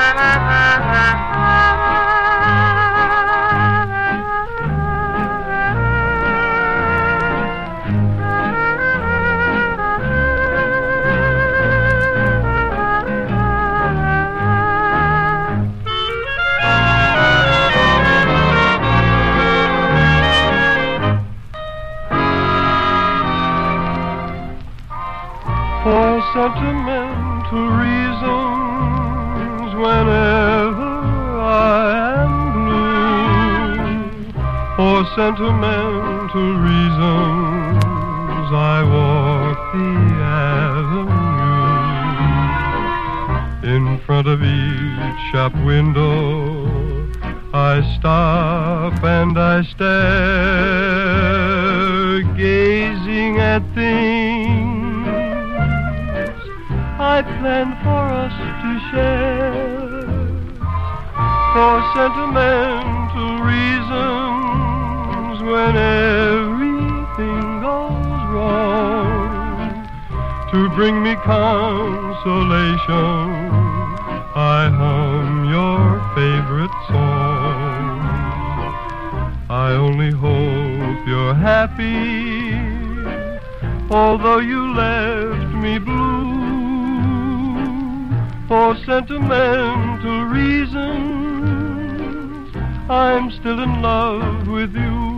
For sentimental reasons, whenever I am blue, for sentimental reasons, I walk the avenue. In front of each shop window, I stop and I stare, gazing at things I planned for us to share. For sentimental reasons, when everything goes wrong, to bring me consolation, I hum your favorite song. I only hope you're happy, although you left me blue. For sentimental reasons, I'm still in love with you.